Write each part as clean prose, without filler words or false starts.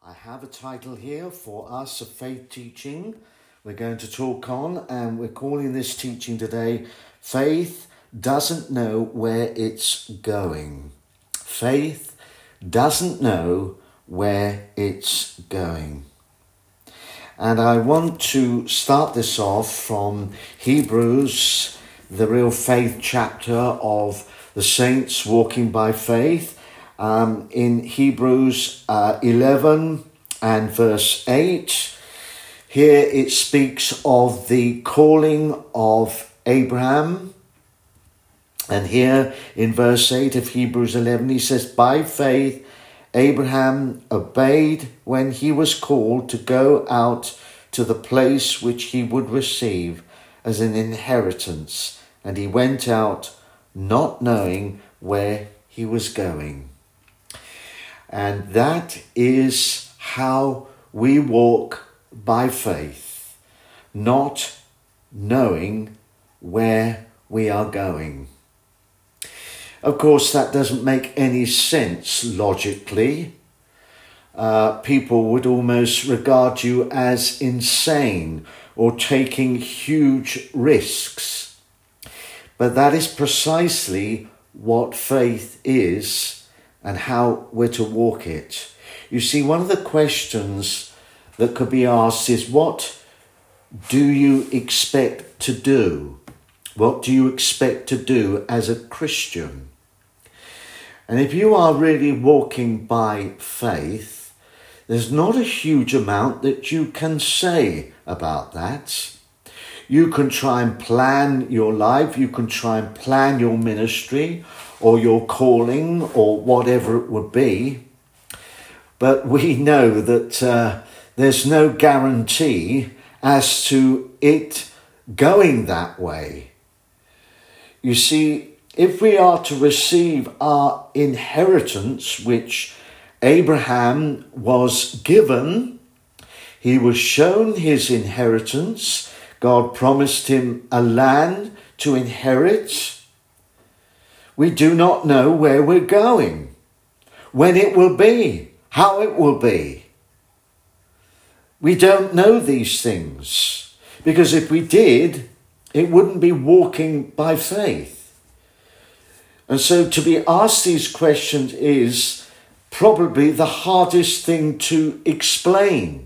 I have a title here for us, a faith teaching we're going to talk on, and we're calling this teaching today, Faith Doesn't Know Where It's Going. Faith doesn't know where it's going. And I want to start this off from Hebrews, the real faith chapter of the saints walking by faith. In Hebrews 11 and verse 8, here it speaks of the calling of Abraham. And here in verse 8 of Hebrews 11, he says, by faith, Abraham obeyed when he was called to go out to the place which he would receive as an inheritance. And he went out not knowing where he was going. And that is how we walk by faith, not knowing where we are going. Of course, that doesn't make any sense logically. People would almost regard you as insane or taking huge risks. But that is precisely what faith is and how we're to walk it. You see, one of the questions that could be asked is, what do you expect to do? What do you expect to do as a Christian? And if you are really walking by faith, there's not a huge amount that you can say about that. You can try and plan your life, you can try and plan your ministry or your calling or whatever it would be. But we know that there's no guarantee as to it going that way. You see, if we are to receive our inheritance, which Abraham was given, he was shown his inheritance. God promised him a land to inherit. We do not know where we're going, when it will be, how it will be. We don't know these things, because if we did, it wouldn't be walking by faith. And so to be asked these questions is probably the hardest thing to explain.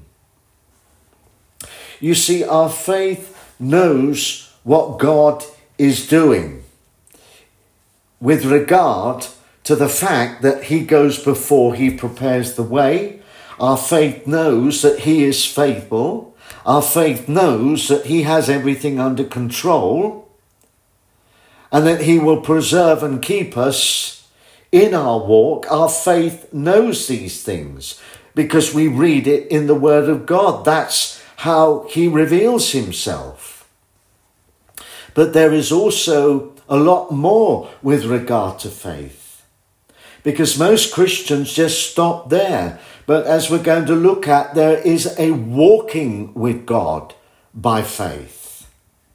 You see, our faith knows what God is doing with regard to the fact that he goes before, he prepares the way. Our faith knows that he is faithful. Our faith knows that he has everything under control and that he will preserve and keep us in our walk. Our faith knows these things because we read it in the Word of God. That's how he reveals himself. But there is also a lot more with regard to faith, because most Christians just stop there. But as we're going to look at, there is a walking with God by faith.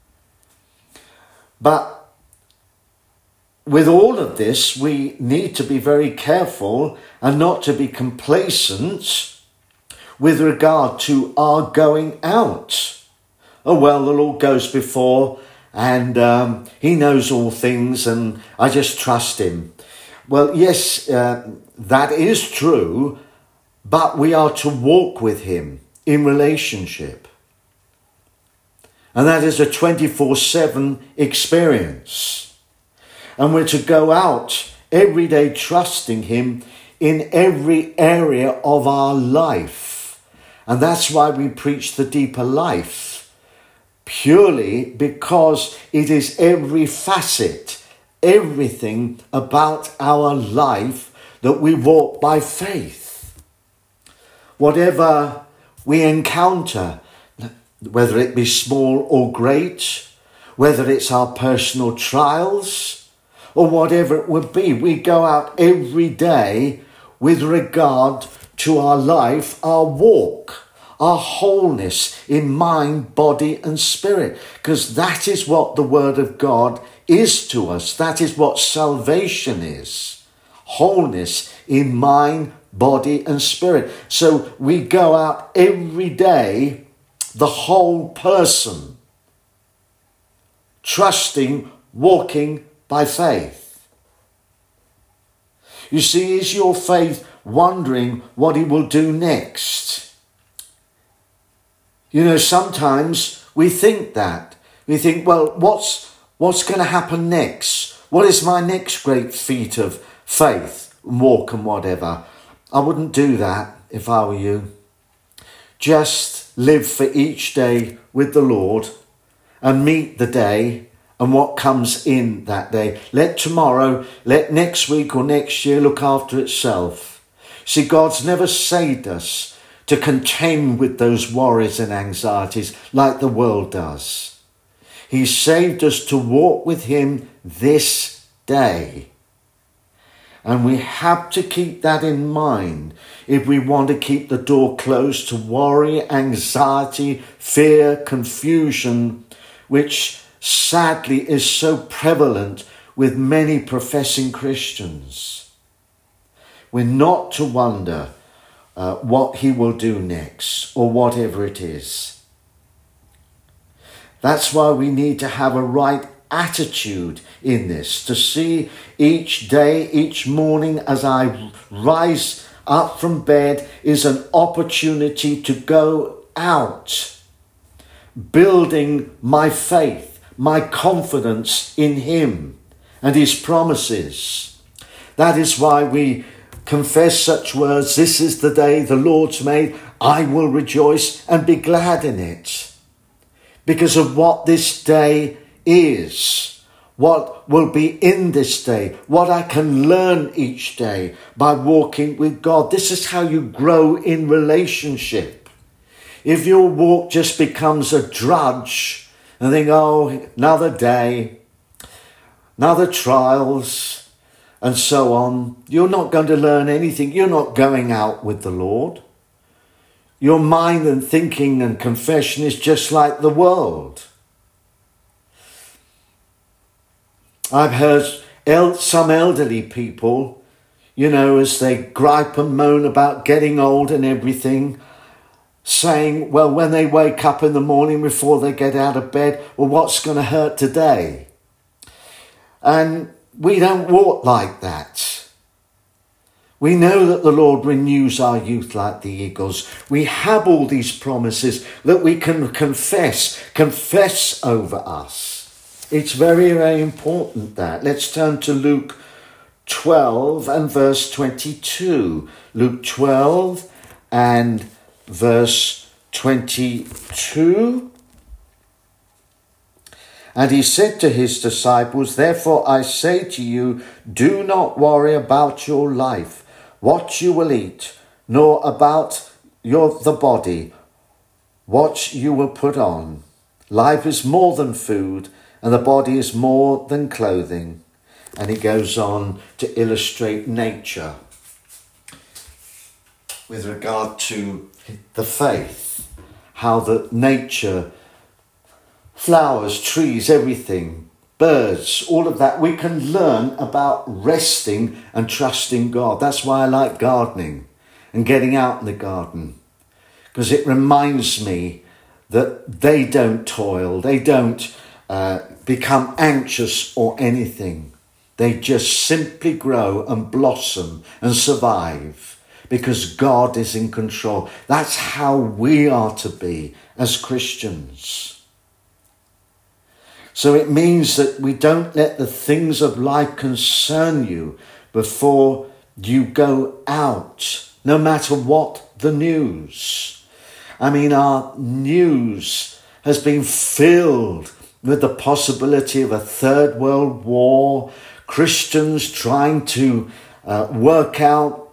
But with all of this, we need to be very careful and not to be complacent with regard to our going out. Oh, well, the Lord goes before and he knows all things and I just trust him. Well, yes, that is true, but we are to walk with him in relationship. And that is a 24/7 experience. And we're to go out every day trusting him in every area of our life. And that's why we preach the deeper life. Purely because it is every facet, everything about our life that we walk by faith. Whatever we encounter, whether it be small or great, whether it's our personal trials or whatever it would be, we go out every day with regard to our life, our walk, our wholeness in mind, body and spirit, because that is what the Word of God is to us. That is what salvation is. Wholeness in mind, body and spirit. So we go out every day, the whole person, trusting, walking by faith. You see, is your faith wondering what he will do next? You know, sometimes we think that. We think, well, what's going to happen next? What is my next great feat of faith, walk and whatever? I wouldn't do that if I were you. Just live for each day with the Lord and meet the day and what comes in that day. Let tomorrow, let next week or next year look after itself. See, God's never saved us to contend with those worries and anxieties like the world does. He saved us to walk with him this day. And we have to keep that in mind if we want to keep the door closed to worry, anxiety, fear, confusion, which sadly is so prevalent with many professing Christians. We're not to wonder what he will do next or whatever it is. That's why we need to have a right attitude in this, to see each day, each morning as I rise up from bed is an opportunity to go out, building my faith, my confidence in him and his promises. That is why we confess such words, this is the day the Lord's made, I will rejoice and be glad in it. Because of what this day is, what will be in this day, what I can learn each day by walking with God. This is how you grow in relationship. If your walk just becomes a drudge and think, oh, another day, another trials, and so on, you're not going to learn anything. You're not going out with the Lord. Your mind and thinking and confession is just like the world. I've heard some elderly people, you know, as they gripe and moan about getting old and everything, saying, well, when they wake up in the morning before they get out of bed, well, what's going to hurt today? And we don't walk like that. We know that the Lord renews our youth like the eagles. We have all these promises that we can confess over us. It's very, very important that. Let's turn to Luke 12 and verse 22. Luke 12 and verse 22. And he said to his disciples, therefore I say to you, do not worry about your life, what you will eat, nor about the body, what you will put on. Life is more than food, and the body is more than clothing. And he goes on to illustrate nature with regard to the faith, how the nature, flowers, trees, everything, birds, all of that, we can learn about resting and trusting God. That's why I like gardening and getting out in the garden, because it reminds me that they don't toil, they don't become anxious or anything. They just simply grow and blossom and survive because God is in control. That's how we are to be as Christians. So it means that we don't let the things of life concern you before you go out, no matter what the news. I mean, our news has been filled with the possibility of a third world war, Christians trying to work out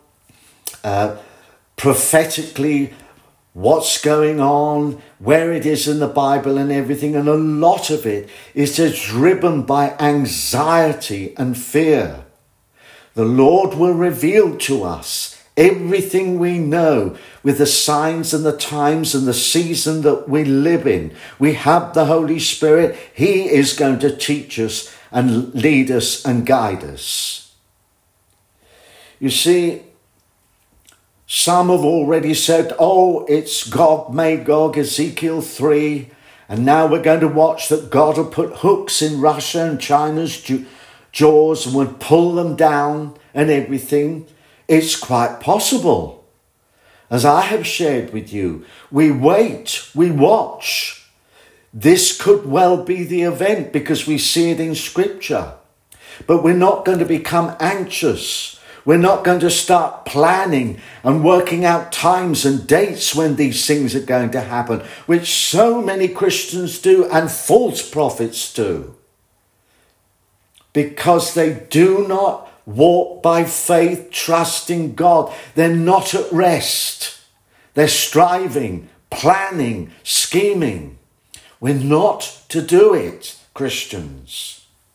prophetically what's going on, where it is in the Bible and everything. And a lot of it is just driven by anxiety and fear. The Lord will reveal to us everything we know with the signs and the times and the season that we live in. We have the Holy Spirit. He is going to teach us and lead us and guide us. You see, Some have already said, oh, it's Gog, Magog, Ezekiel 3. And now we're going to watch that God will put hooks in Russia and China's jaws and would pull them down and everything. It's quite possible. As I have shared with you, we wait, we watch. This could well be the event because we see it in Scripture. But we're not going to become anxious. We're not going to start planning and working out times and dates when these things are going to happen, which so many Christians do and false prophets do. Because they do not walk by faith, trusting God. They're not at rest. They're striving, planning, scheming. We're not to do it, Christians.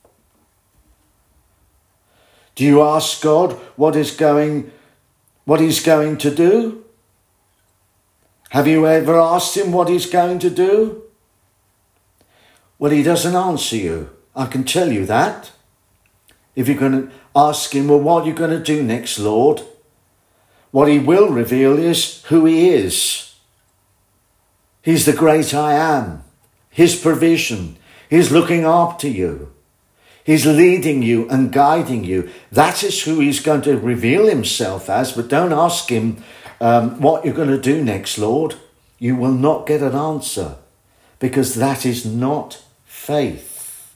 Do you ask God what He's going to do? Have you ever asked Him what He's going to do? Well, He doesn't answer you. I can tell you that. If you're going to ask Him, well, what are you going to do next, Lord? What He will reveal is who He is. He's the great I am. His provision. He's looking after you. He's leading you and guiding you. That is who He's going to reveal Himself as. But don't ask Him what you're going to do next, Lord. You will not get an answer because that is not faith.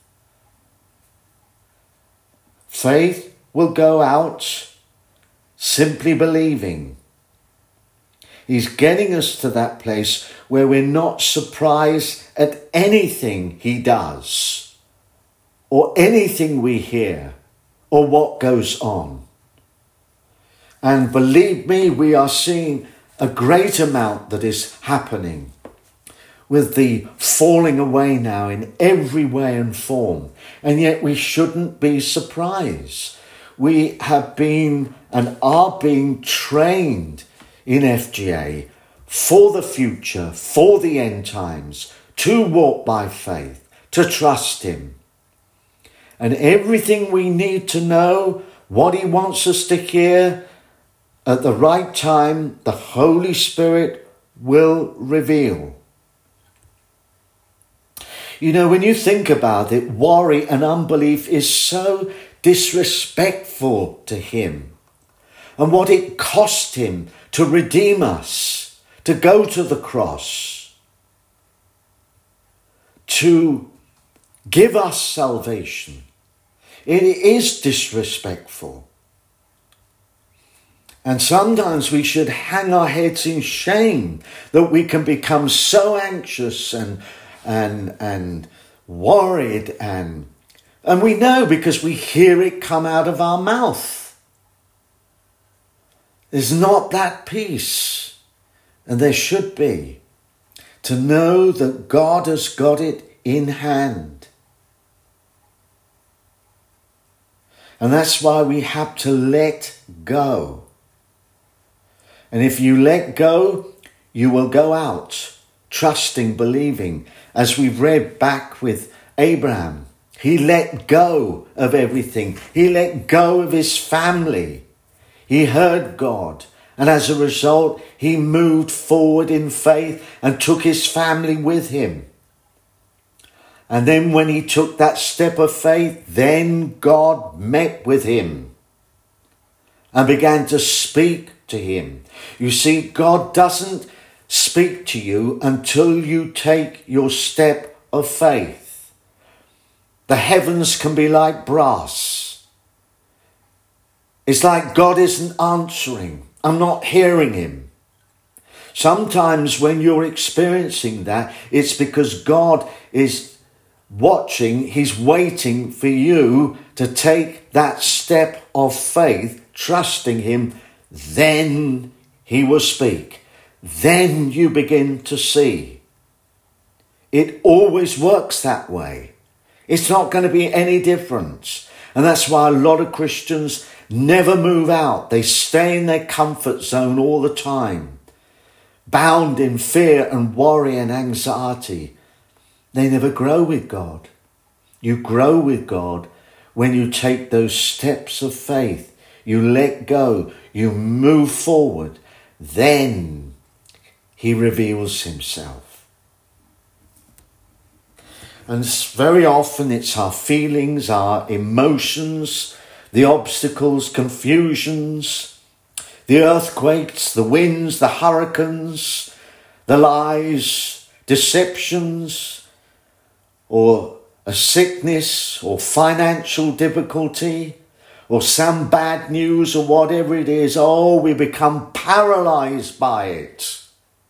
Faith will go out simply believing. He's getting us to that place where we're not surprised at anything He does, or anything we hear, or what goes on. And believe me, we are seeing a great amount that is happening with the falling away now in every way and form. And yet we shouldn't be surprised. We have been and are being trained in FGA for the future, for the end times, to walk by faith, to trust Him. And everything we need to know, what He wants us to hear at the right time, the Holy Spirit will reveal. You know, when you think about it, worry and unbelief is so disrespectful to Him. And what it cost Him to redeem us, to go to the cross, to give us salvation. It is disrespectful. And sometimes we should hang our heads in shame that we can become so anxious and worried and we know because we hear it come out of our mouth. There's not that peace, and there should be, to know that God has got it in hand. And that's why we have to let go. And if you let go, you will go out, trusting, believing. As we've read back with Abraham, he let go of everything. He let go of his family. He heard God. And as a result, he moved forward in faith and took his family with him. And then when he took that step of faith, then God met with him and began to speak to him. You see, God doesn't speak to you until you take your step of faith. The heavens can be like brass. It's like God isn't answering. I'm not hearing him. Sometimes when you're experiencing that, it's because God is watching, he's waiting for you to take that step of faith, trusting him. Then he will speak. Then you begin to see. It always works that way. It's not going to be any different. And that's why a lot of Christians never move out. They stay in their comfort zone all the time, bound in fear and worry and anxiety. They never grow with God. You grow with God when you take those steps of faith. You let go. You move forward. then he reveals himself. And very often it's our feelings, our emotions, the obstacles, confusions, the earthquakes, the winds, the hurricanes, the lies, deceptions, or a sickness or financial difficulty or some bad news or whatever it is. Oh, we become paralyzed by it.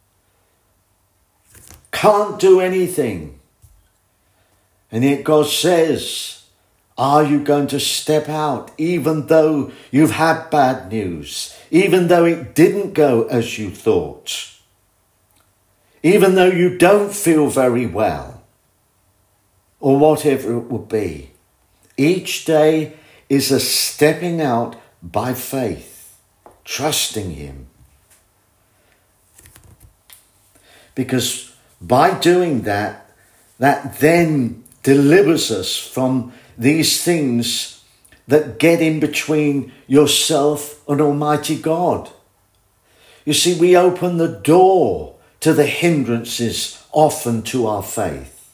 Can't do anything. And yet God says, are you going to step out even though you've had bad news, even though it didn't go as you thought, even though you don't feel very well, or whatever it would be? Each day is a stepping out by faith, trusting him. Because by doing that, that then delivers us from these things that get in between yourself and Almighty God. You see, we open the door to the hindrances often to our faith.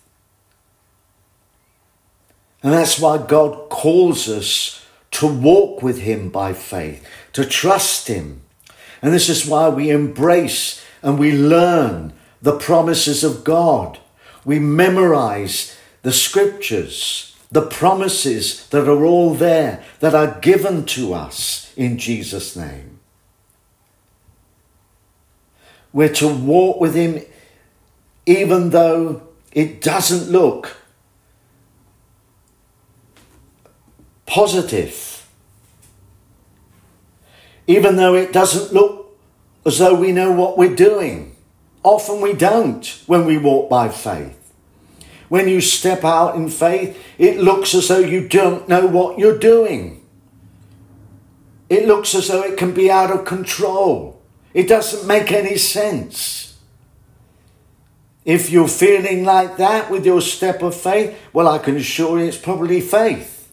And that's why God calls us to walk with him by faith, to trust him. And this is why we embrace and we learn the promises of God. We memorize the scriptures, the promises that are all there, that are given to us in Jesus' name. We're to walk with him even though it doesn't look positive. Even though it doesn't look as though we know what we're doing. Often we don't when we walk by faith. When you step out in faith, it looks as though you don't know what you're doing. It looks as though it can be out of control. It doesn't make any sense. If you're feeling like that with your step of faith, well, I can assure you it's probably faith.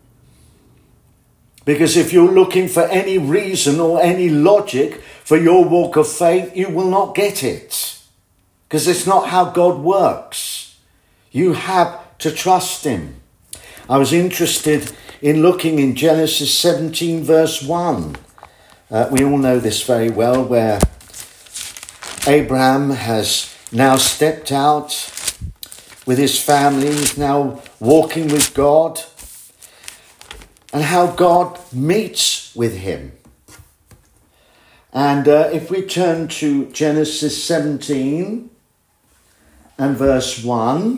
Because if you're looking for any reason or any logic for your walk of faith, you will not get it. Because it's not how God works. You have to trust him. I was interested in looking in Genesis 17 verse 1. We all know this very well, where Abraham has now stepped out with his family. He's now walking with God. And how God meets with him. And if we turn to Genesis 17 and verse 1,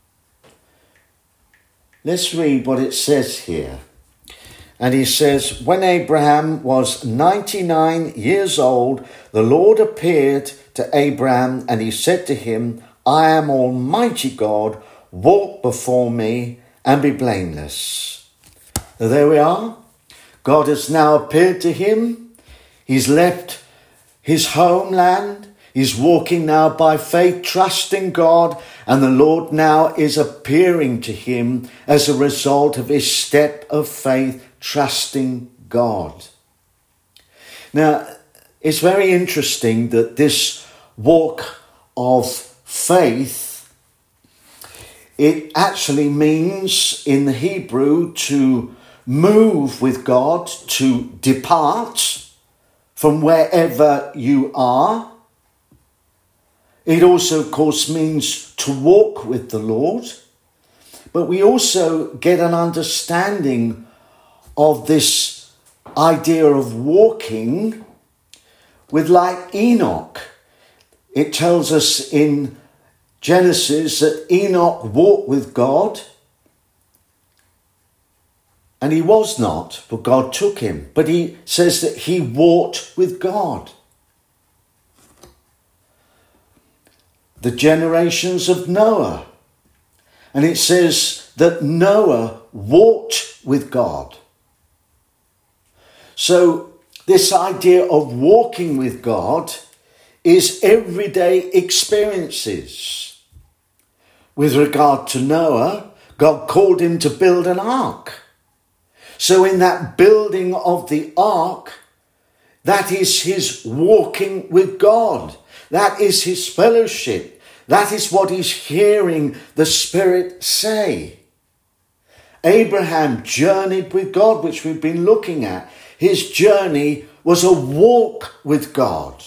let's read what it says here. And he says, when Abraham was 99 years old, the Lord appeared to Abraham and he said to him, I am Almighty God, walk before me and be blameless. So there we are. God has now appeared to him. He's left his homeland. He's walking now by faith, trusting God, and the Lord now is appearing to him as a result of his step of faith, trusting God. Now, it's very interesting that this walk of faith, it actually means in the Hebrew to move with God, to depart from wherever you are. It also, of course, means to walk with the Lord. But we also get an understanding of this idea of walking with, like Enoch. It tells us in Genesis that Enoch walked with God. And he was not, but God took him. But he says that he walked with God. The generations of Noah. And it says that Noah walked with God. So this idea of walking with God is everyday experiences. With regard to Noah, God called him to build an ark. So in that building of the ark, That is his walking with God. That is his fellowship. That is what he's hearing the Spirit say. Abraham journeyed with God, which we've been looking at. His journey was a walk with God.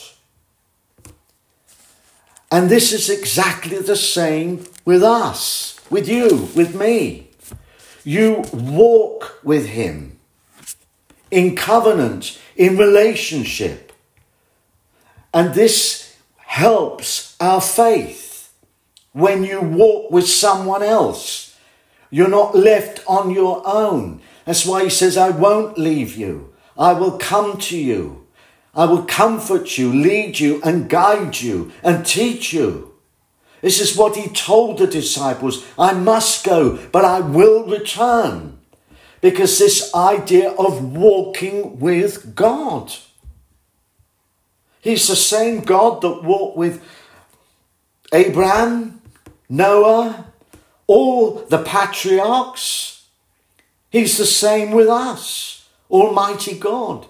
And this is exactly the same with us, with you, with me. You walk with him in covenant, in relationship. And this helps our faith. When you walk with someone else, you're not left on your own. That's why he says, I won't leave you. I will come to you. I will comfort you, lead you and guide you and teach you. This is what he told the disciples. I must go, but I will return. Because this idea of walking with God. He's the same God that walked with Abraham, Noah, all the patriarchs. He's the same with us, Almighty God.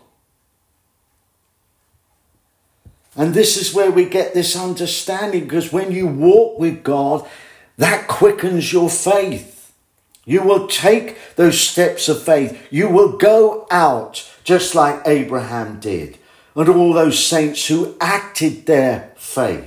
And this is where we get this understanding, because when you walk with God, that quickens your faith. You will take those steps of faith. You will go out just like Abraham did, and all those saints who acted their faith.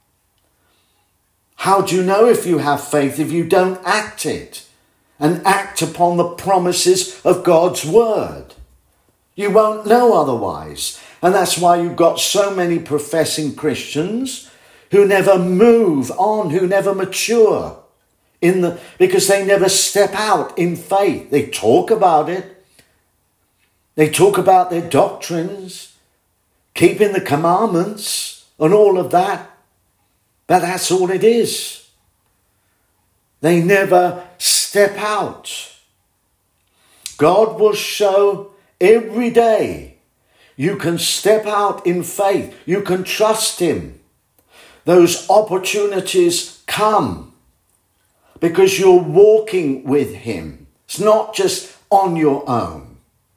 How do you know if you have faith if you don't act it and act upon the promises of God's word? You won't know otherwise. And that's why you've got so many professing Christians who never move on, who never mature because they never step out in faith. They talk about it. They talk about their doctrines, keeping the commandments and all of that. But that's all it is. They never step out. God will show every day you can step out in faith. You can trust him. Those opportunities come because you're walking with him. It's not just on your own.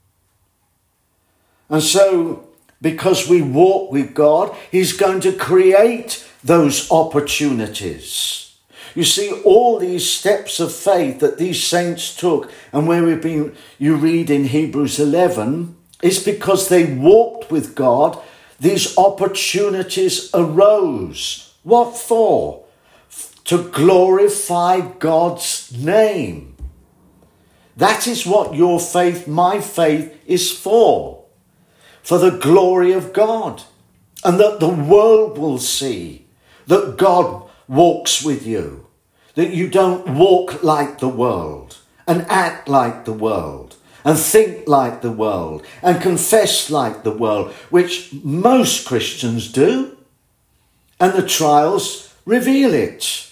And so, because we walk with God, he's going to create those opportunities. You see, all these steps of faith that these saints took, and where you read in Hebrews 11, is because they walked with God. These opportunities arose. What for? To glorify God's name. That is what your faith, my faith, is for the glory of God, and that the world will see that God walks with you, that you don't walk like the world and act like the world and think like the world and confess like the world, which most Christians do, and the trials reveal it.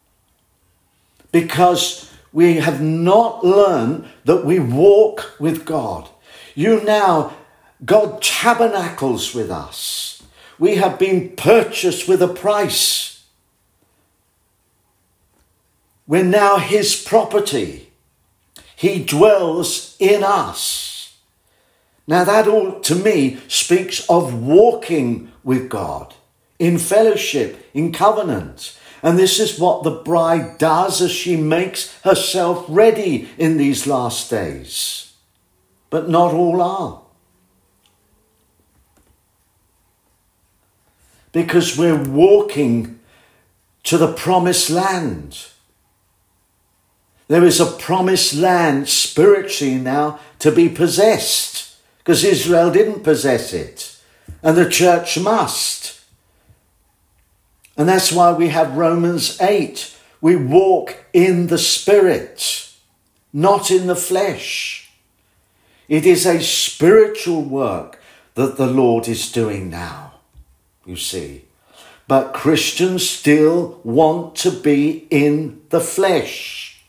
Because we have not learned that we walk with God. God tabernacles with us. We have been purchased with a price. We're now his property. He dwells in us. Now that all, to me, speaks of walking with God, in fellowship, in covenant. And this is what the bride does as she makes herself ready in these last days. But not all are. Because we're walking to the promised land. There is a promised land spiritually now to be possessed, because Israel didn't possess it, and the church must. And that's why we have Romans 8. We walk in the Spirit, not in the flesh. It is a spiritual work that the Lord is doing now. You see, but Christians still want to be in the flesh.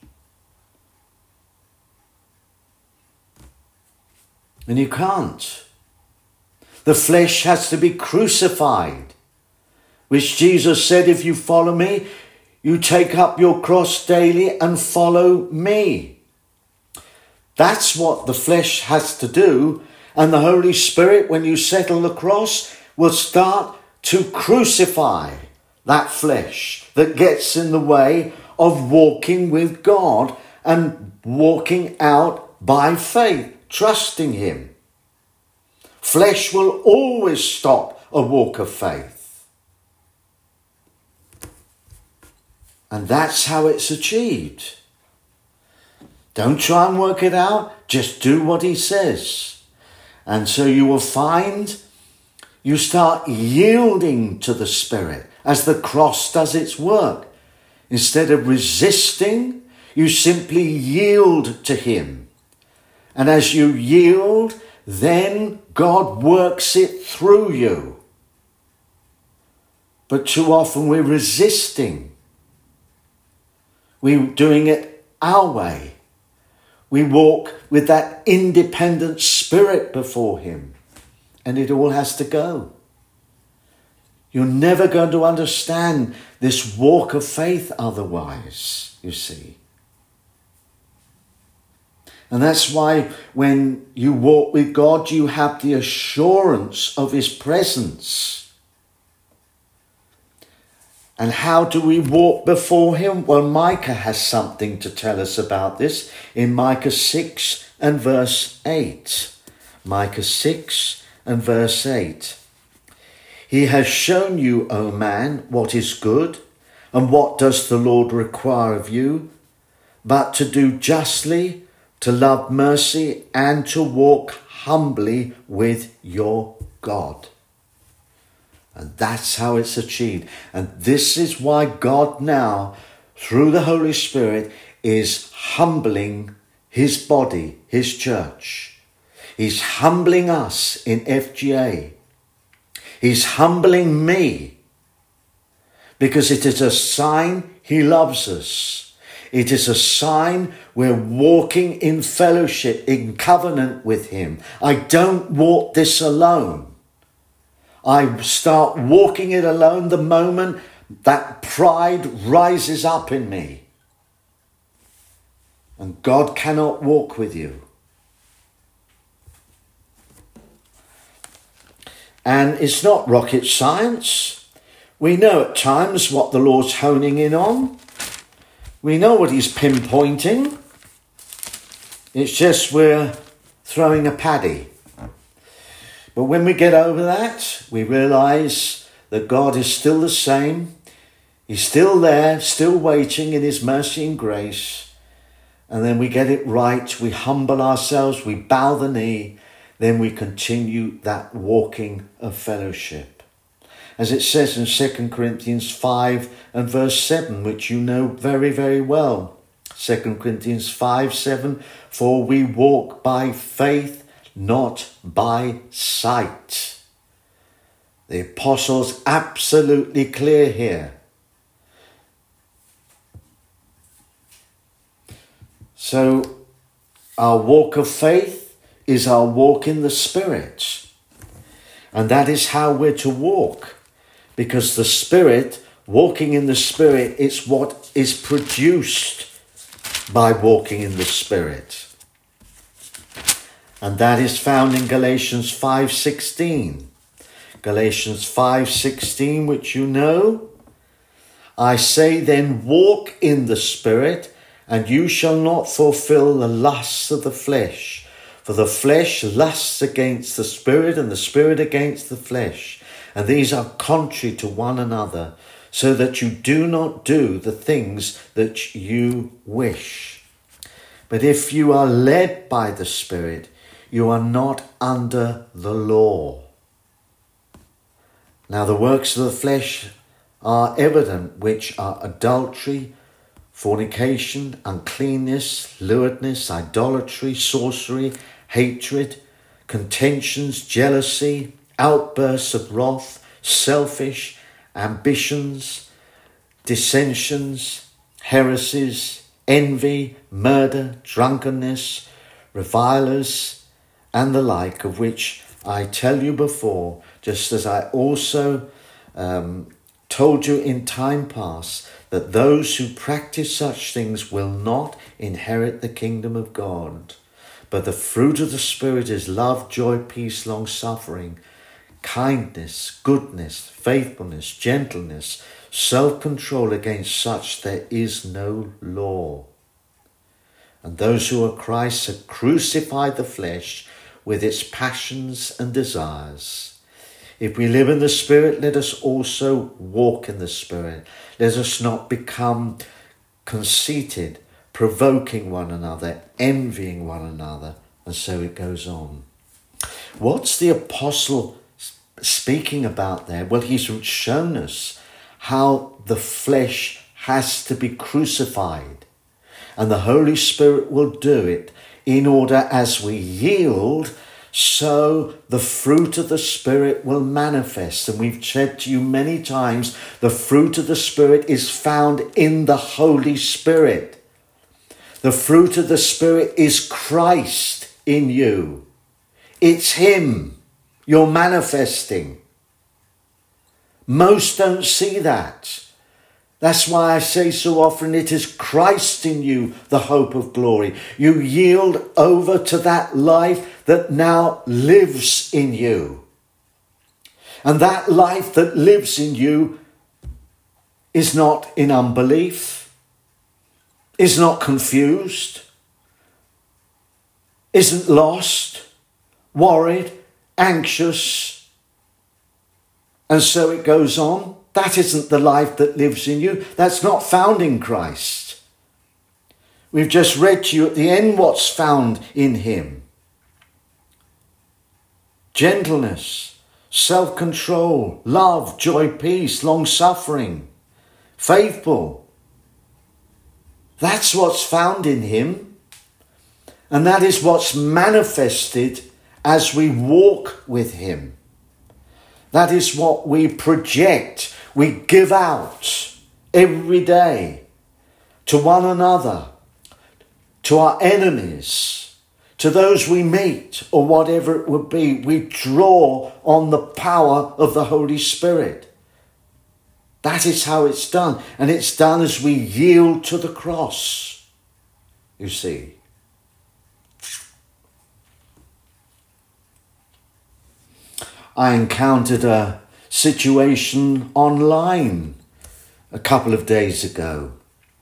And you can't. The flesh has to be crucified, which Jesus said, if you follow me, you take up your cross daily and follow me. That's what the flesh has to do. And the Holy Spirit, when you settle the cross, will start to crucify that flesh that gets in the way of walking with God and walking out by faith, trusting him. Flesh will always stop a walk of faith. And that's how it's achieved. Don't try and work it out, just do what he says. And so you will find you start yielding to the Spirit as the cross does its work. Instead of resisting, you simply yield to him. And as you yield, then God works it through you. But too often we're resisting. We're doing it our way. We walk with that independent spirit before him. And it all has to go. You're never going to understand this walk of faith otherwise, you see. And that's why when you walk with God, you have the assurance of his presence. And how do we walk before him? Well, Micah has something to tell us about this in Micah 6 and verse 8. Micah 6 and verse 8. He has shown you, O man, what is good, and what does the Lord require of you, but to do justly, to love mercy, and to walk humbly with your God. And that's how it's achieved. And this is why God now, through the Holy Spirit, is humbling his body, his church. He's humbling us in FGA. He's humbling me because it is a sign he loves us. It is a sign we're walking in fellowship, in covenant with him. I don't walk this alone. I start walking it alone the moment that pride rises up in me. And God cannot walk with you. And it's not rocket science. We know at times what the Lord's honing in on. We know what he's pinpointing. It's just we're throwing a paddy. But when we get over that, we realise that God is still the same. He's still there, still waiting in his mercy and grace. And then we get it right. We humble ourselves. We bow the knee. Then we continue that walking of fellowship. As it says in 2 Corinthians 5 and verse 7, which you know very, very well. 2 Corinthians 5:7, for we walk by faith, not by sight. The apostle's absolutely clear here. So our walk of faith is our walk in the Spirit. And that is how we're to walk. Because the Spirit, walking in the Spirit, is what is produced by walking in the Spirit. And that is found in Galatians 5:16. Galatians 5:16, which you know. I say then, walk in the Spirit, and you shall not fulfill the lusts of the flesh. For the flesh lusts against the Spirit, and the Spirit against the flesh. And these are contrary to one another, so that you do not do the things that you wish. But if you are led by the Spirit, you are not under the law. Now the works of the flesh are evident, which are adultery, fornication, uncleanness, lewdness, idolatry, sorcery, hatred, contentions, jealousy, outbursts of wrath, selfish ambitions, dissensions, heresies, envy, murder, drunkenness, revilers, and the like, of which I tell you before, just as I also told you in time past, that those who practice such things will not inherit the kingdom of God. But the fruit of the Spirit is love, joy, peace, long-suffering, kindness, goodness, faithfulness, gentleness, self-control. Against such there is no law. And those who are Christ's have crucified the flesh with its passions and desires. If we live in the Spirit, let us also walk in the Spirit. Let us not become conceited, provoking one another, envying one another, and so it goes on. What's the apostle speaking about there? Well, he's shown us how the flesh has to be crucified, and the Holy Spirit will do it in order, as we yield, so the fruit of the Spirit will manifest. And we've said to you many times, the fruit of the Spirit is found in the Holy Spirit. The fruit of the Spirit is Christ in you. It's Him you're manifesting. Most don't see that. That's why I say so often, it is Christ in you, the hope of glory. You yield over to that life that now lives in you. And that life that lives in you is not in unbelief, is not confused, isn't lost, worried, anxious, and so it goes on. That isn't the life that lives in you. That's not found in Christ. We've just read to you at the end what's found in Him. Gentleness, self-control, love, joy, peace, long-suffering, faithful. That's what's found in Him. And that is what's manifested as we walk with Him. That is what we project, we give out every day to one another, to our enemies, to those we meet, or whatever it would be. We draw on the power of the Holy Spirit. That is how it's done. And it's done as we yield to the cross, you see. I encountered a situation online a couple of days ago.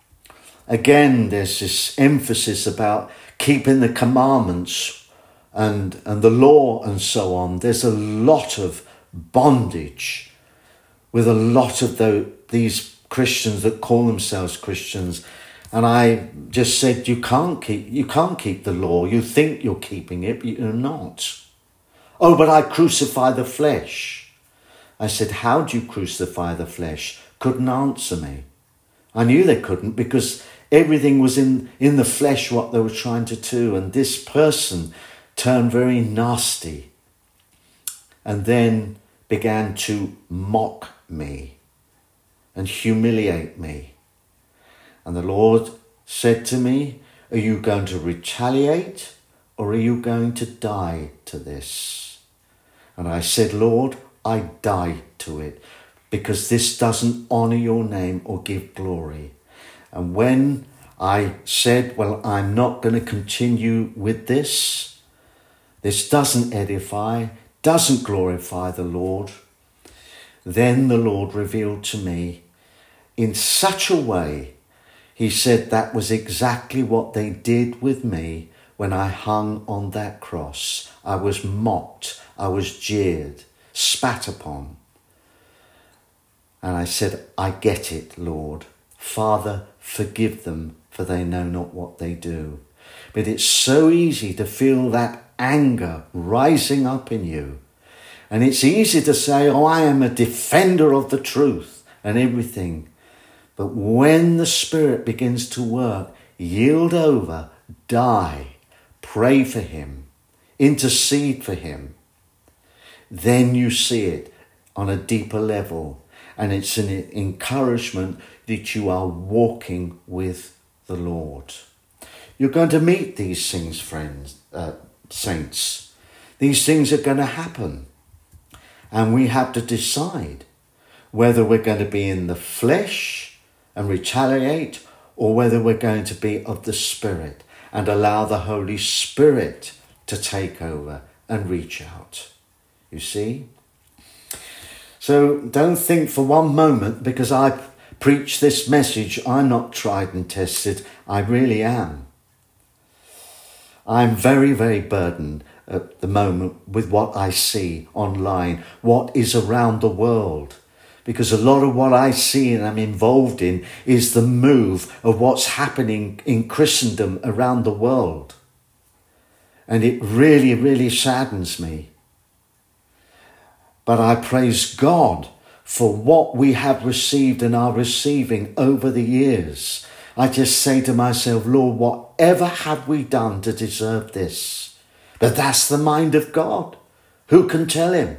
Again, there's this emphasis about keeping the commandments and the law and so on. There's a lot of bondage with a lot of these Christians that call themselves Christians. And I just said, you can't keep the law. You think you're keeping it, but you're not. Oh, but I crucify the flesh. I said, how do you crucify the flesh? Couldn't answer me. I knew they couldn't, because everything was in the flesh what they were trying to do. And this person turned very nasty and then began to mock me and humiliate me. And the Lord said to me, are you going to retaliate, or are you going to die to this? And I said, Lord, I die to it, because this doesn't honour your name or give glory. And when I said, well, I'm not going to continue with this doesn't edify, doesn't glorify the Lord, then the Lord revealed to me in such a way, He said that was exactly what they did with me when I hung on that cross. I was mocked, I was jeered, spat upon. And I said, I get it, Lord. Father, forgive them, for they know not what they do. But it's so easy to feel that anger rising up in you. And it's easy to say, oh, I am a defender of the truth and everything. But when the Spirit begins to work, yield over, die, pray for Him, intercede for Him, then you see it on a deeper level. And it's an encouragement that you are walking with the Lord. You're going to meet these things, friends, saints. These things are going to happen. And we have to decide whether we're going to be in the flesh and retaliate, or whether we're going to be of the Spirit. and allow the Holy Spirit to take over and reach out. You see? So don't think for one moment, because I preach this message, I'm not tried and tested. I really am. I'm very, very burdened at the moment with what I see online, what is around the world. Because a lot of what I see and I'm involved in is the move of what's happening in Christendom around the world. And it really, really saddens me. But I praise God for what we have received and are receiving over the years. I just say to myself, Lord, whatever have we done to deserve this? But that's the mind of God. Who can tell him?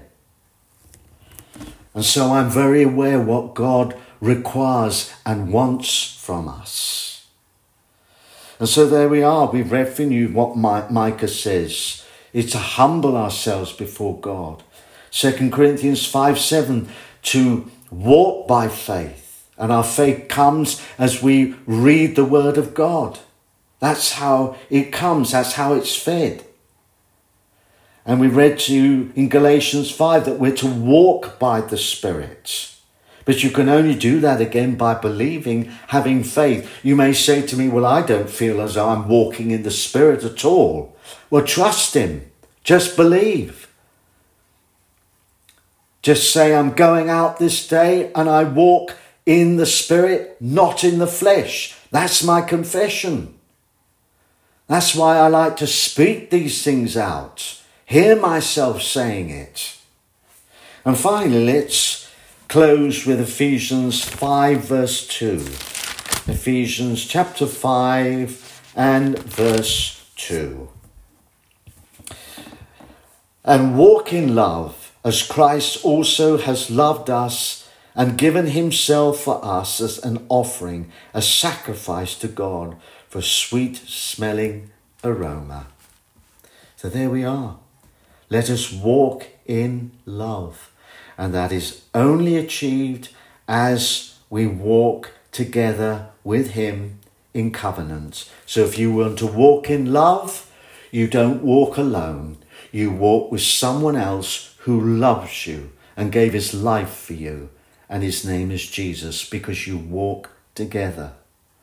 And so I'm very aware what God requires and wants from us. And so there we are. We've read for you what Micah says. It's to humble ourselves before God. 2 Corinthians 5:7, to walk by faith. And our faith comes as we read the word of God. That's how it comes. That's how it's fed. And we read to you in Galatians 5 that we're to walk by the Spirit. But you can only do that again by believing, having faith. You may say to me, well, I don't feel as though I'm walking in the Spirit at all. Well, trust him. Just believe. Just say, I'm going out this day and I walk in the Spirit, not in the flesh. That's my confession. That's why I like to speak these things out. Hear myself saying it. And finally, let's close with Ephesians 5 verse 2. Ephesians chapter 5 and verse 2. And walk in love, as Christ also has loved us and given himself for us as an offering, a sacrifice to God for sweet-smelling aroma. So there we are. Let us walk in love. And that is only achieved as we walk together with him in covenant. So if you want to walk in love, you don't walk alone. You walk with someone else who loves you and gave his life for you. And his name is Jesus, because you walk together.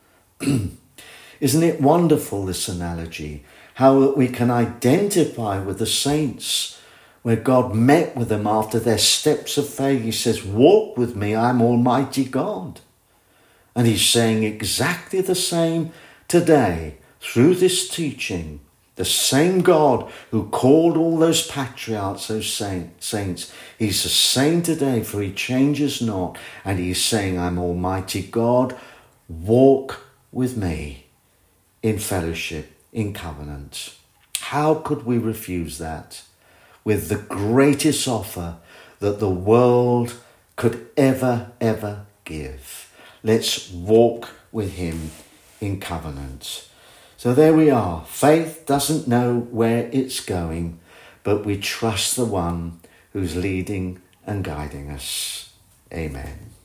Isn't it wonderful, this analogy? How we can identify with the saints, where God met with them after their steps of faith. He says, walk with me, I'm Almighty God. And he's saying exactly the same today through this teaching. The same God who called all those patriarchs, those saints, he's the same today, for he changes not. And he's saying, I'm Almighty God, walk with me in fellowship, in covenant. How could we refuse that? With the greatest offer that the world could ever give. Let's walk with him in covenant. So there we are. Faith doesn't know where it's going, but we trust the one who's leading and guiding us. Amen.